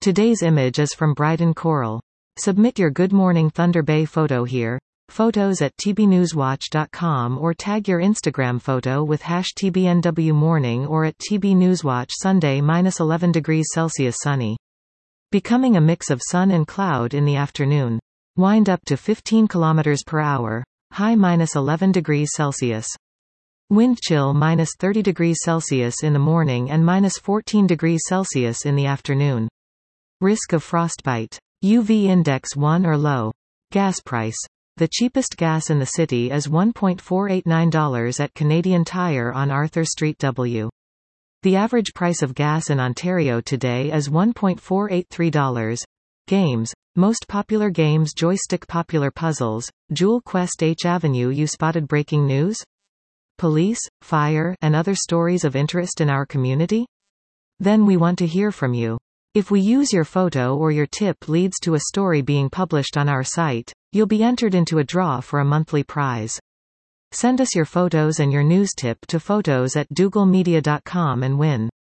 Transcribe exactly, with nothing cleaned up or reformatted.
Today's image is from Bryden Coral. Submit your Good Morning Thunder Bay photo here. Photos at t b newswatch dot com or tag your Instagram photo with hash T B N W morning or at T B Newswatch. Sunday minus eleven degrees Celsius sunny. Becoming a mix of sun and cloud in the afternoon. Wind up to fifteen kilometers per hour. High minus eleven degrees Celsius. Wind chill minus thirty degrees Celsius in the morning and minus fourteen degrees Celsius in the afternoon. Risk of frostbite. U V index one or low. Gas price. The cheapest gas in the city is one point four eight nine dollars at Canadian Tire on Arthur Street W. The average price of gas in Ontario today is one point four eight three dollars. Games. Most popular games. Joystick. Popular puzzles. Jewel Quest. H Avenue. You spotted breaking news? Police, fire, and other stories of interest in our community? Then we want to hear from you. If we use your photo or your tip leads to a story being published on our site, you'll be entered into a draw for a monthly prize. Send us your photos and your news tip to photos at dougalmedia dot com and win.